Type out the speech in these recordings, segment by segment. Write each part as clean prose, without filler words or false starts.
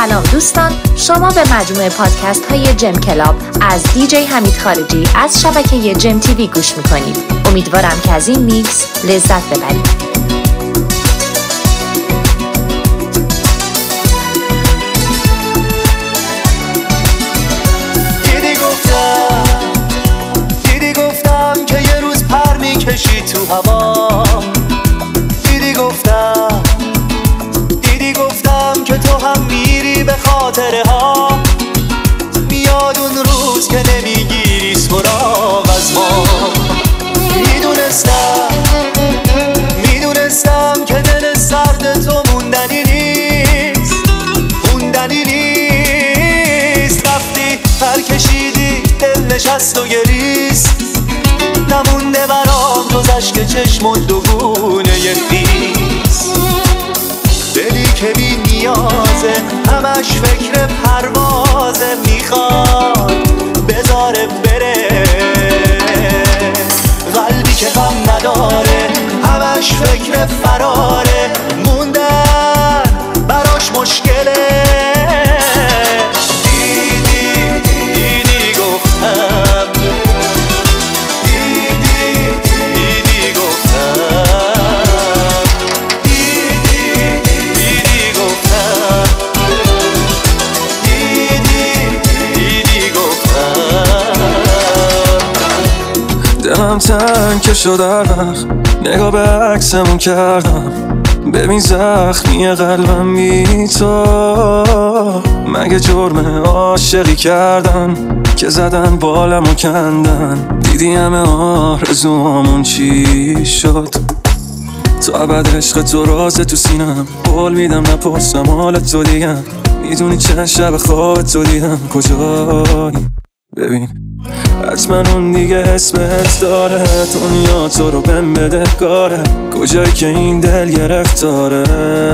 سلام دوستان، شما به مجموعه پادکست های جم کلاب از دیجی حمید خارجی از شبکه جم تیوی گوش میکنید. امیدوارم که از این میکس لذت ببرید. دیدی گفتم که یه روز پر میکشی تو هوا. دیدی گفتم که تو هم میری به خاطره ها. میاد اون روز که نمیگیری سراغ از ما. میدونستم که دل سرد تو موندنی نیست. رفتی پر کشیدی دل نشست و گریست. نمونده برام جز اشک چشم دو گونه خیس. دلی که بی نیازه همش فکر پروازه. میخواد بذاره بره. قلبی که غم نداره همش فکر فراره. موندن براش مشکله. دیدی گفتم دلم تنگ که شد وقت نگاه به عکسمون کردم. ببین زخمی قلبم بی تو. مگه جرم عاشقی کردن که زدن بالمو کندن. دیدی همه آرزوامون چی شد. تو ابد عشق تو رازه تو سینم. قول میدم نپرسم حالت تو دیگم. میدونی چند شب خواب تو دیدم کجایی. ببین حتما اون دیگه اسمت داره. دنیا تو رو بهم بده کاره. کجایی که این دل گرفتاره.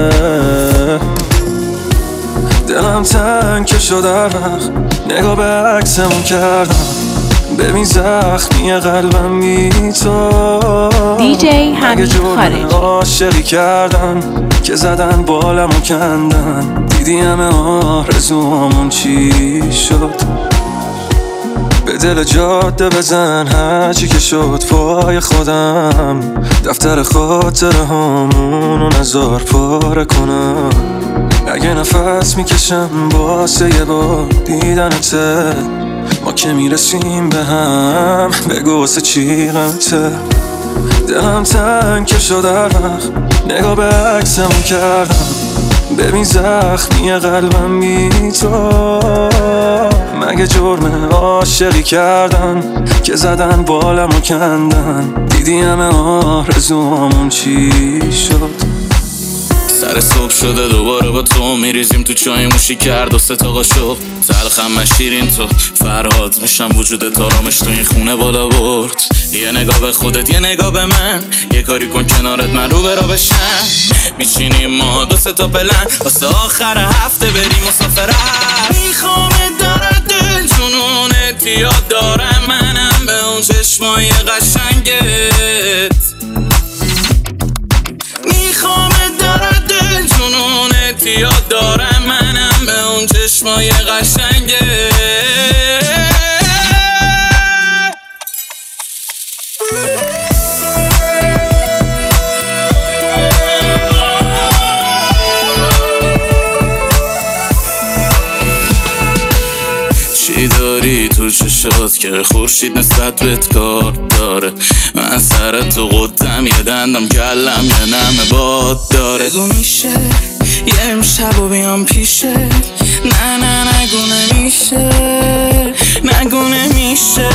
دلم تنگ که شد وقت نگاه به عکسمون کردم. ببین زخمی قلبم بی تو. دیجی حمید خارجی عاشقی کردن که زدن بالمو کندن. دیدی همه آرزوامون چی شد. به دل جاده بزن هرچی که شد پای خودم. دفتر خاطره هامونو نزار پاره کنم. اگه نفس میکشم واسه یه بار دیدنته. ما که میرسیم به هم بگو واسه چی غلطه. دلم تنگ که شد وقت نگاه به عکسمون کردم. ببین زخمی قلبم بی تو. مگه جرم عاشقی کردن که زدن بالمو کندن. دیدی همه آرزوامون چی شد. سر صبح شده دوباره با تو میریزیم تو چای موشی کرد و ستاقا شد. تلخم مشیرین تو فرهاد میشم وجودت آرامش تو این خونه بالا برد. یه نگاه به خودت یه نگاه به من. یه کاری کن کنارت من رو برا بشم. میچینیم ما دو سه تا پلن واسه آخر هفته بریم مسافرت. میخوام داره دل جنونت یاد دارم منم به اون چشمای قشنگت. میخوام داره دل جنونت یاد دارم منم به اون چشمای قشنگت. چی داری تو چشات که خورشید نسبت بهت کار داره. من سر تو قدم یه دندم کلم یه نمه باد داره. بگو میشه یه امشب و بیام پیشه. نه نگونه میشه.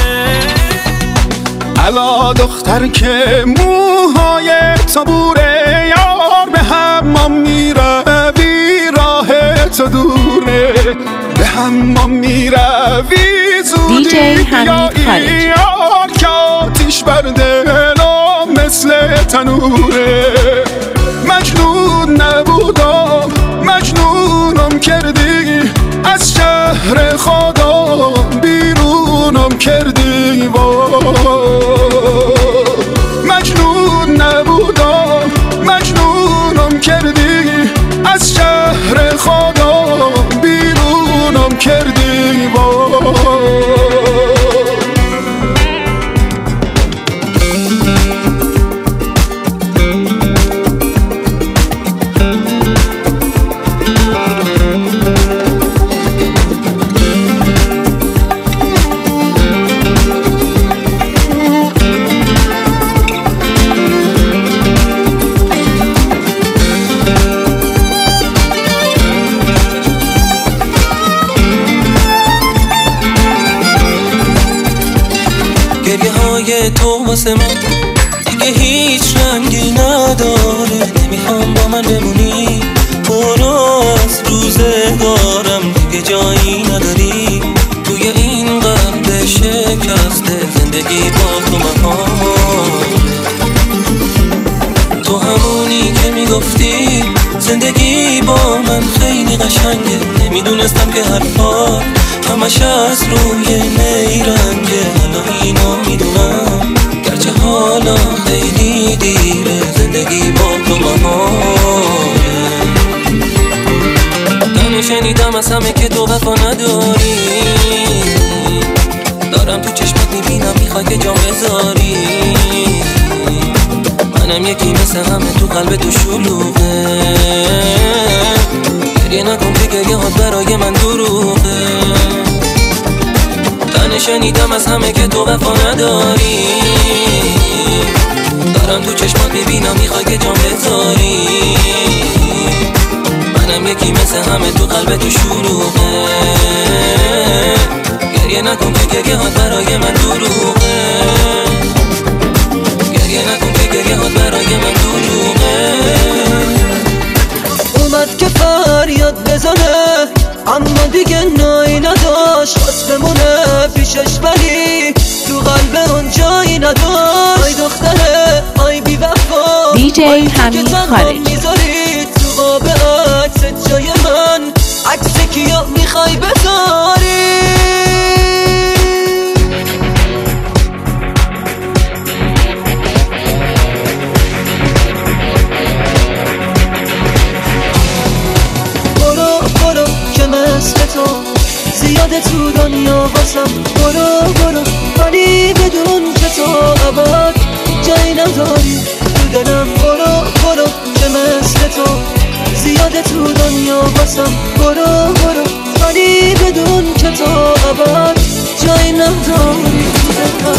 الا دختر که موهای تو بوره. یار به حمام میروی راه تو دوره. به حمام میروی زودی بیایی. یار که آتیش بر دلم مثل تنوره. مجنون نبودم مجنونم کردی. از شهر خدا بیرونم کردی. مجنون نبودم مجنونم کردی. از شهر خدا چهره تو واسه من دیگه هیچ رنگی نداره. نمیخوام با من بمونی، برو از روزگارم دیگه جایی نداری. توی این قلب شکسته زندگی با تو مهاره. تو همونی که میگفتی زندگی با من خیلی قشنگه. نمیدونستم که حرفا همش از روی نیرنگه. حالا اینو میدونم گرچه حالا خیلی دیره، زندگی با تو مهاره. من شنیدم از همه که تو وفا نداری، دارم تو چشمت میبینم میخوای که جام بذاری. منم یکی مثل همه تو قلب تو شلوغه. گریه نکن که گریه هات برای من دروغه. من شنیدم از همه که تو وفا نداری، دارم تو چشمات میبینم میخوای که جام بذاری. منم یکی مثل همه تو قلب تو شلوغه. گریه نکن که گریه هات برای من دروغه. گریه نکن که گریه هات برای من دروغه. اومد که فریاد بزنه اما دیگه نایی نداشت، خواست بمونه پیشش ولی تو قلب اون جایی نداشت. آی دختره آی بی وفا، دی جی حمید خارجی. میذاری تو قاب عکس جای من، عکس کیا میخوای بذاری؟ زیاده تو دنیا واسم، برو ولی بدون که تو ابد جایی نداری تو دلم. برو که مثل تو زیاده تو دنیا واسم، برو ولی بدون که تو ابد جایی نداری تو دلم.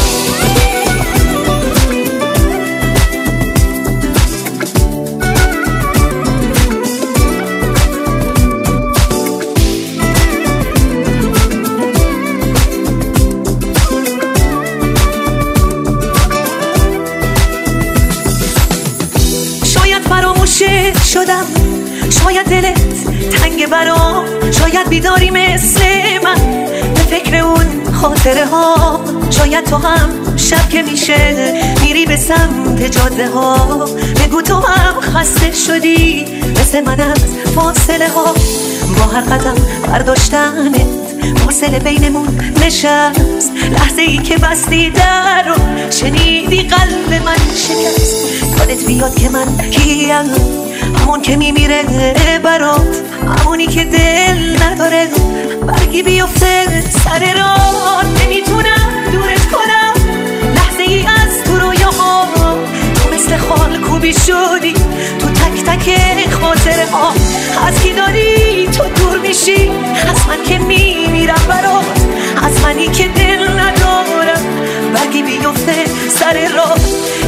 شدم شاید دلت تنگ برام، شاید بیداری مثل من به فکر اون خاطره ها. شاید تو هم شب که میشه میری به سمت جاده ها، بگو تو هم خسته شدی مثل من از فاصله ها. با هر قدم برداشتنت فاصله بینمون نشست، لحظه ای که بستی در رو شنیدی قلب من شکست. یادت بیاد که من کیم، همون که میمیره برات، همونی که دل نداره برگی بیفته سر راه. نمیتونم دورت کنم لحظه ای از تو رویاها، تو مثل خال کوبی شدی تو تک تک خاطره ها. از کی داری تو دور میشی، از من که میمیرم برات، از منی که دل ندارم برگی بیفته سر راه.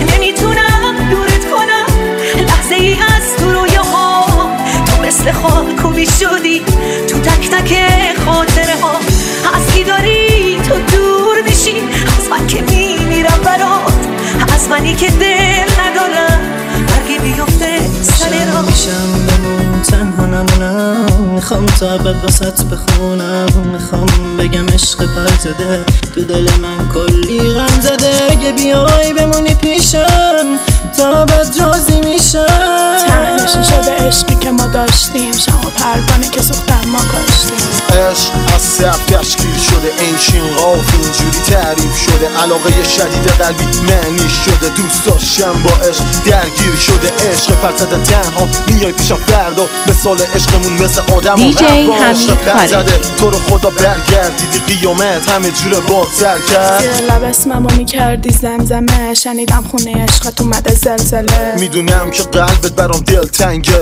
نمیتونم دورت کنم لحظه ای از تو رویاها، تو مثل خال کوبی شدی تو تک تک خاطره ها. از کی داری تو دور میشی، از من که میمیرم برات، از منی که دل ندارم برگی بیفته سر راه. میشم بمون تنها نمونم، میخوام تا ابد واسط بخونم. میخوام بگم عشق پر زده تو دل من کلی غم زده. اگه بیای بمونی پیشم تا ابد راضی میشم. تنشون شده عشقی که ما داشتیم، شما پروانه که سوختن ما کاشتیم. عشق از سب تشکیل شده، اینشین قاف اینجوری تعریف شده. علاقه شدید قلبی معنی شده، دوست داشتم با عشق درگیر شده. عشق فرزده تنها میای پیشم فردا، مثال عشقمون مثل آدم و حوا زده. تو رو خدا برگردیدی قیامت همه جور باد سر کرد. زیر لب اسممو میکردی زمزمه، شنیدم خونه عشقت اومده زلزله. میدونم که قلبت برام دل تنگه، همه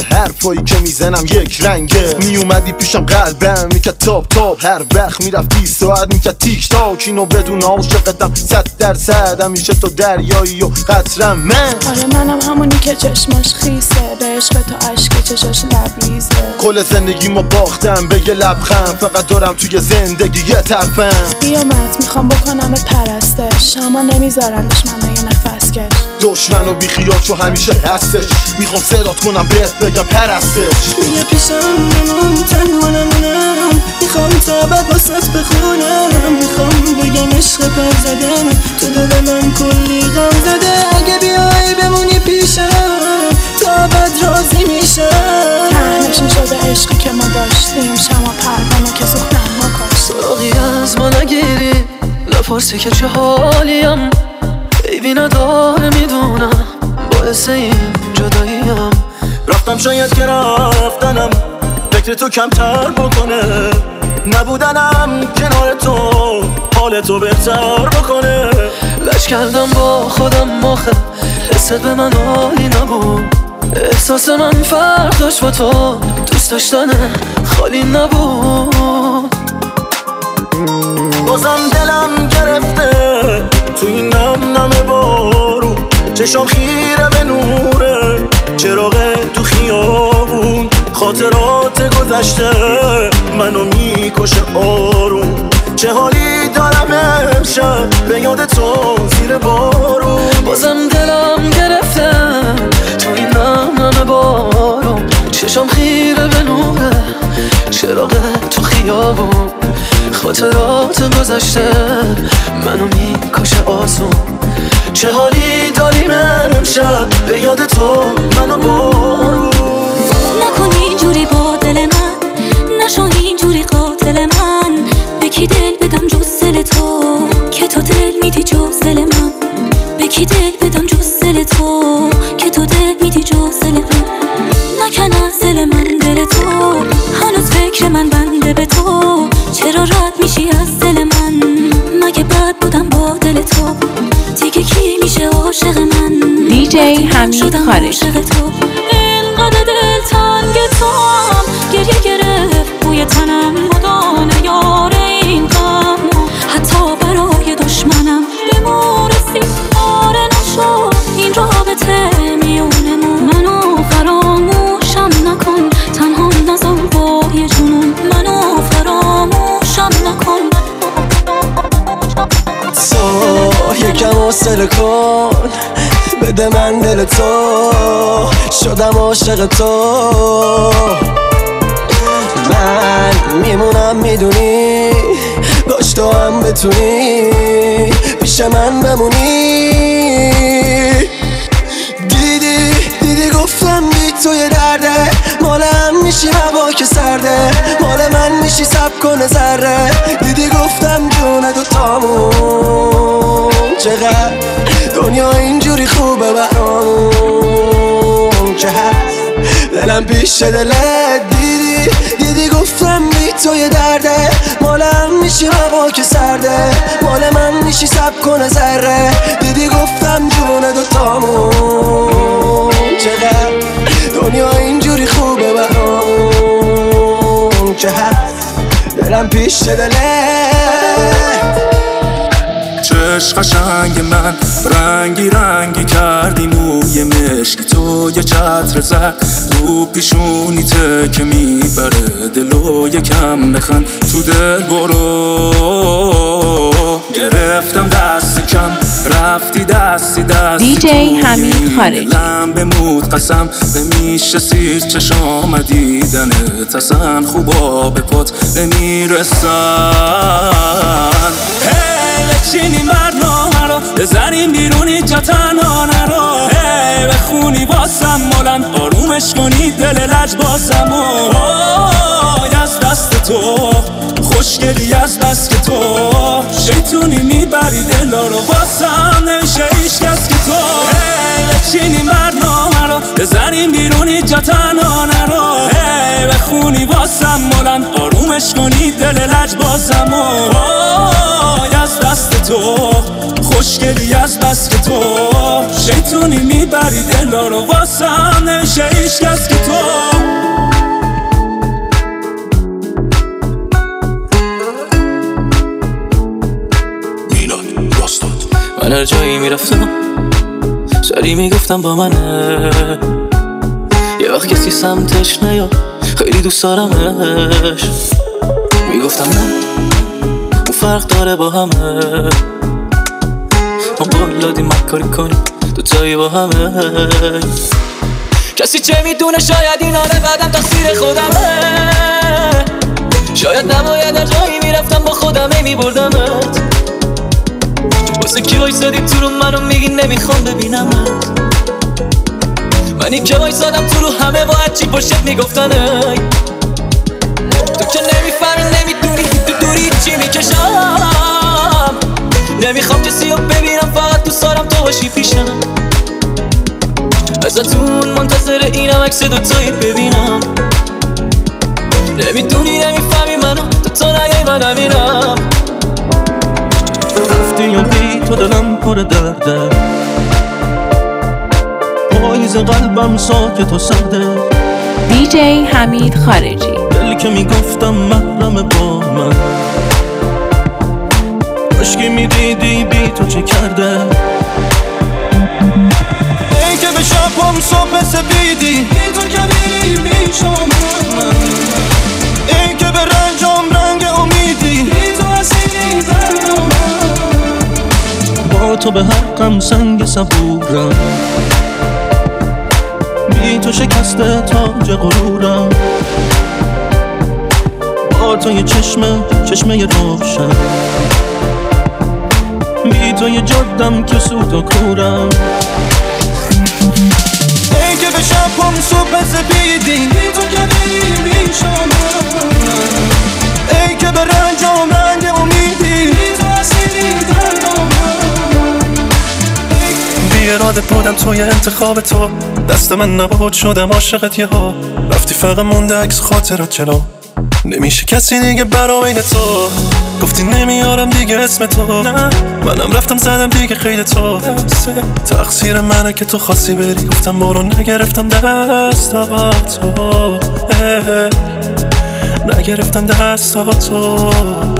حرفایی که میزنم یک رنگه. میومدی پیشم قلبم میکرد تاب تاب، هر وقت میرفتی ساعت میکرد تیک تاک. اینو بدون عاشقتم 100%، همیشه تو دریایی و قطرم من. آره منم همونی که چشماش خیسه، به عشق تو عشق چشاش لبریزه. کل زندگی ما باختم به یه لبخند، فقط دارم توی زندگی یه طرفم. قیامت میخوام بکنم پرستش، اما نمیذارمش من یه نفس کش. دشمن و بیخیال چو همیشه هستش، میخوام صدات کنم بهت بگم پرستش. یه پیشم نمون تنها نمونم، میخوام تا بعد واسط بخونم. میخوام بگم عشق پر زدم تو دل من کلی غم زده. اگه بیای بمونی پیشم تا بعد راضی میشم. تهنشین شده عشقی که ما داشتیم، شما پروانه که سوختن ما کاشتیم. سراغی از ما نگیری، نپرسی که چه حالیم. عیبی نداره میدونم، باعث این جداییم. رفتم شاید که رفتنم فکر تو کمتر بکنه، نبودنم کنار تو حال تو بهتر بکنه. لج کردم با خودم آخه، حست به من حالی نبود. احساس من فرق داشت با تو، دوست داشتن خالی نبود. بازم دلم گرفته تو این نم نم بارون، چشم خیره به نوره چراغ تو خیابون. خاطرات گذشته منو میکشه آروم، چه حالی دارم امشب به یاد تو زیر بارون. بازم دلم گرفته تو این نم نم بارون، چشم خیره به نوره چراغ تو خیابون. خاطرات گذشته منو میکشه آسون، چه حالی داریم امشب به یاد تو منو بارون. نکن اینجوری با دل من، نشو اینجوری قاتل من. به کی دل بدم جز دل تو، که تو دل میدی جز دل من. به کی دل بدم جز دل تو، که تو دل میدی جز دل من. نکن از دل من دل تو، هنوز فکر من بنده به تو. چرا رد میشی از دل من، مگه بد بودم با دل تو. دیگه کی میشه عاشق من، دیجی حمید خارجی. اینقدر دل تنگ تو هم، گریه گرفت بوی تنم مدانه یار این غم. حتی برای دشمنم بمورسی آره نشو این رابطه میونمون. منو فراموشم نکن، تنها نذار با یه جنون. منو فراموشم نکن. تو یکم حوصله کن، بده من دل تو، شدم عاشق تو. من میمونم میدونی، باش تو هم بتونی پیش من بمونی. دیدی گفتم بی تو یه درده، مال هم میشی هوا که سرده، مال من میشی سب کنه ذره. دیدی گفتم جون دوتامون، چقدر دنیا اینجوری خوبه برامون که هست دلم پیش دلت. دیدی گفتم بی تو یه درده، مال هم میشی هوا که سرده، مال من میشی سب کنه ذره. دیدی گفتم جون دوتامون، چقدر دنیا اینجوری خوبه برامون که هست دلم پیش دلت. چشم قشنگ من رنگی رنگی کردی، موی مشکی تو یه چتر زد رو پیشونیته که میبره دلو یکم بخند تو دل برو. گرفتم دست کم رفتی دستی دیجی حمید خارجی. لم بمود قسم نمیشه سیر چشام دیدنت، اصلا خوبا به پات نمیرسن. چینی برنامه رو بزنیم بیرونی جا تنها نرو. بخونی واسم مولن آرومش کنی دل لج باسم. از دست تو خوشگلی از بس که تو شیطونی میبری دلا رو واسم، نمیشه هیچ کس که تو. چینی برنامه رو بزنیم بیرونی جا تنها نرو. بخونی واسم مولن آرومش کنی دل لج باسم. از دست تو خوشگلی از بس که تو شیطون میدونی میبری دلا رو واسم نمیشه هیچ کس که تو. من هر جایی میرفتم سری میگفتم با منه، یه وقت کسی سمتش نیا خیلی دوست دارمش، میگفتم نه اون فرق داره با همه، ما بالا دیم کاری کنیم دوتایی با همه. کسی چه میدونه شاید اینا نبدم تقصیر خودمه، شاید نباید هر جایی میرفتم با خودمه میبردمت، واسه کی وایسادی تو رو منو میگی نمیخوام ببینمت، منی که وایسادم تو رو همه با هرچی پشت میگفتن ای تو که نمیفهمی نمیدونی تو دوری چی میکشم، نمیخوام کسی رو ببینم فقط تو سارم تو باشی پیشم، ازتون منتظر اینم عکس دوتایی ببینم، نمیدونی نمیفهمی منو تو نگی من نمیرم. رفتی یا بی تو دلم پر درده، پاییز قلبم ساکت و سرده. دیجی حمید خارجی. دلی که میگفتم محرم با من، عشقی میدیدی بی تو چه کرده، ای که به شبم صبح سپیدی بی تو کبیری بی شما، ای که به رنجام رنگ امیدی بی تو حسینی دردم، با تو به حقم سنگ صبورم، بی تو شکسته تاج غرورم، با تو یه چشمه روشن، بی تو یه جادم که سود و کورم، ای که به شبم صبح سپیدی بی تو کبیری بی شما، ای که به رنجام رنگ امیدی بی تو حسینی دردم، بی اراده بودم توی انتخاب تو، دست من نبود شدم عاشقت یه ها، رفتی فقط مونده عکس خاطرت جلو، نمیشه کسی دیگه برای تو، گفتی نمیارم دیگه اسم تو، نه منم رفتم زدم دیگه خیلی تو، تقصیر منه که تو خواستی بری، گفتم برو نگرفتم دستاتو، نگرفتم دستاتو،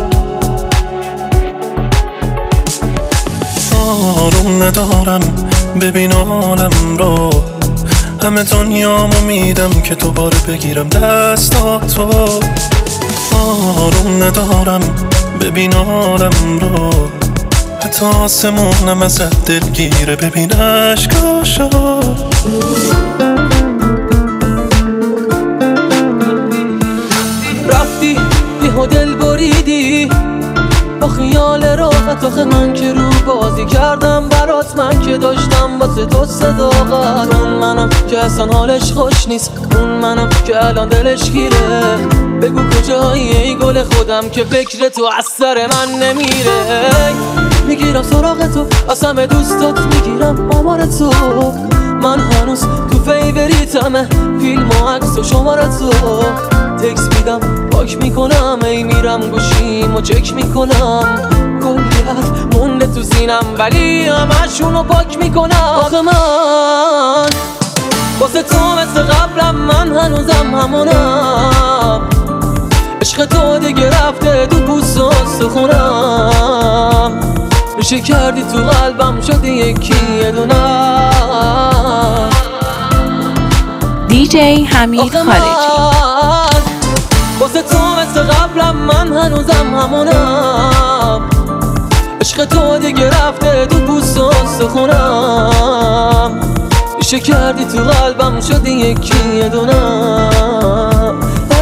آروم ندارم ببین عالم رو، همه دنیامو میدم که دوباره بگیرم دستاتو، آروم ندارم ببین عالم رو، حتی آسمونم ازت دلگیره ببین عشقاشو. رفتی بیهو دل بریدی با خیال راحت، آخه من که رو بازی کردم برات، من که داشتم واسه تو صداقت، اون منم که اصلا حالش خوش نیست، اون منم که الان دلش گیره، بگو کجایی ای گل خودم که فکر تو از سر من نمیره، میگیرم سراغ تو از همه دوستات، میگیرم آمار تو، من هنوز تو فیوریتمه فیلم و عکس و شماره تو، تکس میدم پاک میکنم، ای میرم گوشیم و چک میکنم، کلی حرف مونده تو سینم ولی همشونو پاک میکنم، آخه من واسه تو مثل قبلم، من هنوزم همونم، عشق تو دیگه رفته تو پوست و سخونم، ریشه کردی تو قلبم شدی یکی یه دونم. دیجی حمید خارجی. واسه تو مثل قبلم، من هنوزم همونم، عشق تو دیگه رفته تو پوست و سخونم، ریشه کردی تو قلبم شدی یکی یه دونم.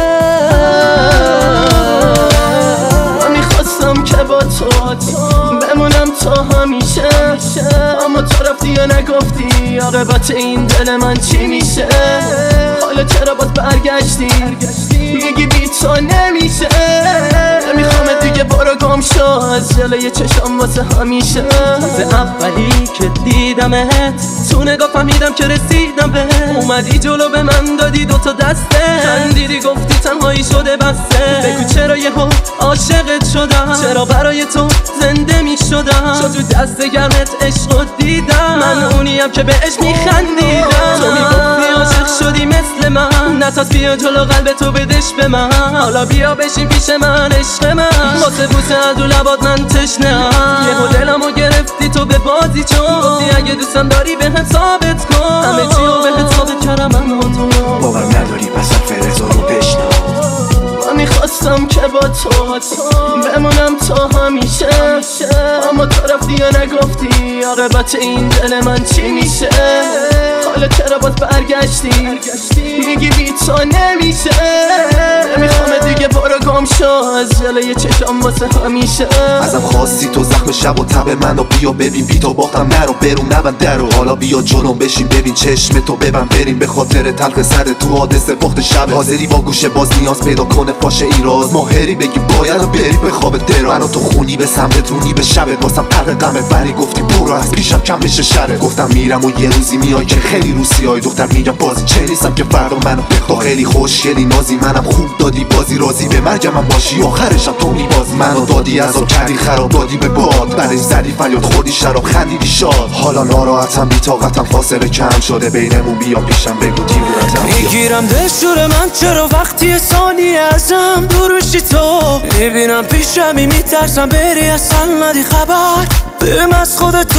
من میخواستم که با تو بمونم تا همیشه، اما تو رفتی یا نگفتی عاقبت این دل من چی میشه، حالا چرا باز برگشتی میگی بی تو نمیشه، نمیخوام دیگه برو گم شو از جلوی چشم واسه همیشه. از اولی که دیدمت تو نگاه فهمیدم که رسیدم به اومدی جلو به من دادی دوتا دسته خندیدی گفتی تنهایی شده بسته بگو چرا یهو عاشقت شدم چرا برای تو زنده می شدم شد تو دست گرمت عشق دیدم من اونیم که بهش میخندیدم تو میگفتی عاشق شدی مثل من نتاز بیا جلو قلب تو بدش به من حالا بیا بشین پیش من عشق من واسه بوسه از دو لبات من تشنه‌ام یهو دلمو گرفتی تو به بازی چون گفتی اگه دوستم داری بهم ثابت کن همه چیو بهت ثابت کردم من تو باور نداری پس حرف رو بشنو من میخواستم که با تو بمونم تا همیشه اما تو رفتی یا نگفتی عاقبت این دل من چی میشه حالا چرا باز برگشتی میگی بی تو نمیشه نمیخوام دیگه برو گم شو از جلوی چشم واسه همیشه ازم خواستی تو زخم شب و تب منو بیا ببین بی تو باختم نرو برون نبند درو حالا بیا جلوم بشین ببین چشم تو ببند بریم به خاطر تلخ سر تو حادثه پخت شب حاضری با گوشه باز نیاز پیدا کنه باشه ایراز ماهری بگی باید بری به خواب درا منو تو خونی به سمت رونی به شبت واسم قرق غمت بری گفتی برو از پیشم کم بشه شره گفتم میرم و یه روزی میای که خیلی روسیای دختر میگم بازی چه نیستم که فردا منو بخواه خیلی خوشگلی نازی منم خوب دادی بازی راضی به مرگم من باشی آخرشم تو میبازی منو دادی عذاب کردی خراب دادی به باد برای زدی فریاد خوردی شراب خندیدی شاد حالا ناراحتم بی طاقتم فاصله کم شده بینمون بیا پیشم بگو دیوونتم میگیرم دلشور من چرا وقتی ثانیه ازم دور میشی تو میبینم پیشمی میترسم بری اصلا ندی خبر بهم از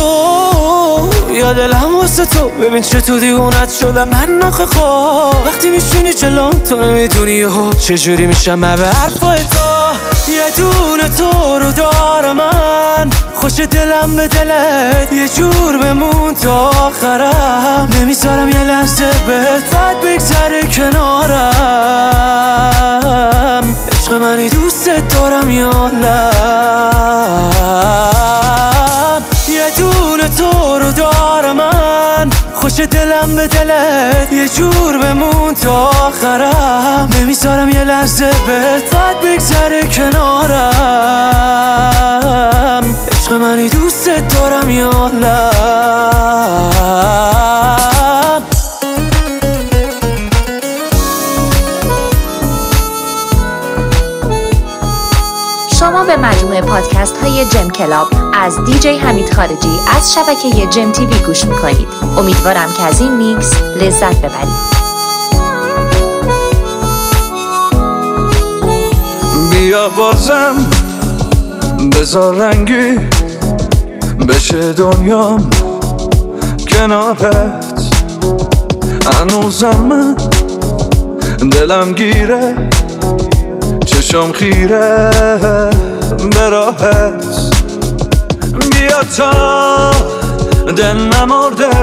خودتو یا دلم واسه تو ببین چه تو دیوونت شدم من ناخه خواه وقتی میشینی جلوم تو نمیدونی ها چجوری میشم به حرفای تو یه دونه تو رو دارم من خوش دلم به دلت یه جور بمون تا آخرم نمیذارم یه لحظه بهت بد بگذره کنارم عشق منی دوستت دارم یا نه یه دونه تو رو دارم من خوش دلم به دلت یه جور بمون تا آخرم نمیذارم یه لحظه بهت بد بگذره کنارم عشق منی دوستت دارم یا نه شما به مجموعه پادکست های جم کلاب از دیجی حمید خارجی از شبکه جم تیوی گوش میکنید. امیدوارم که از این میکس لذت ببرید. بیا بازم بذار رنگی بشه دنیام کنارت هنوزم من دلم گیره چشم خیره به راحت بیا تا دل نمرده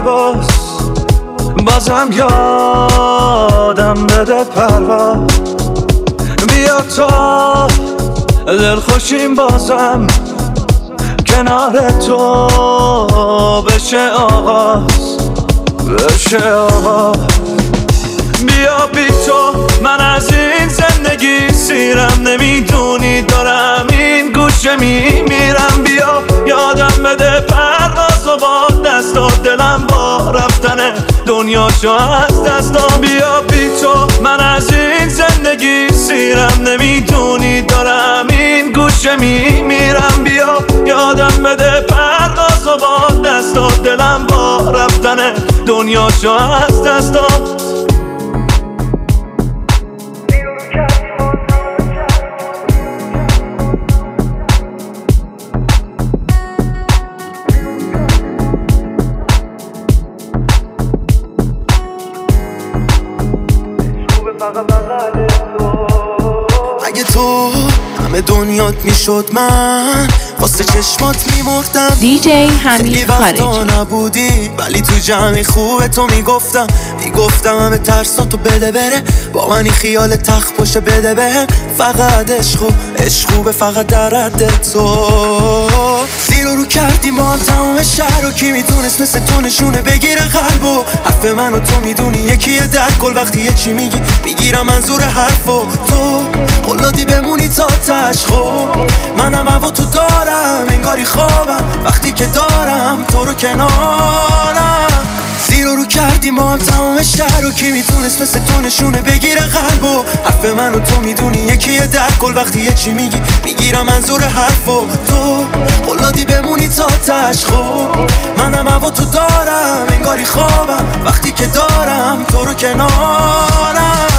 بازم یادم بده پرواز بیا تا دل خوشیم بازم کنار تو بشه آغاز بیا بی تو من از این زندگی سیرم نمیدونی دارم این گوشه میمیرم بیا یادم بده پرواز و با دستا دلم با رفتن دنیاشو از دستا بیا بی تو من از این زندگی سیرم نمیدونی دارم این گوشه میمیرم بیا یادم بده پرواز و با دستا دلم با رفتن دنیاشو از دستا اگه تو همه دنیات میشد من واسه چشمات میمردم دیجی حمید خارجی نبودی ولی تو جمعی خوبه تو میگفتم همه ترساتو بده بره با منی خیال تخت باشه بده بهم فقط عشق خوبه فقط در حد تو زیر رو کردی ما هم تمام شهر رو کی میدونست مثل تو نشونه بگیره قلبو حرف منو تو میدونی یکیه در کل وقتی یه چی میگی میگیرم منظور حرفو تو قلادی بمونی تا تشخو منم هوا تو دارم خوابم وقتی که دارم تو رو کنارم. زیر رو کردی ما هم تمام شهر رو، کی میتونست مثل تو نشونه بگیره قلبو. حرف منو تو میدونی یکیه در کل، وقتی یه چی میگی میگیرم منظور حرفو. تو قلادی بمونی تا تش خوب، منم هوا تو دارم انگاری خوابم وقتی که دارم تو رو کنارم.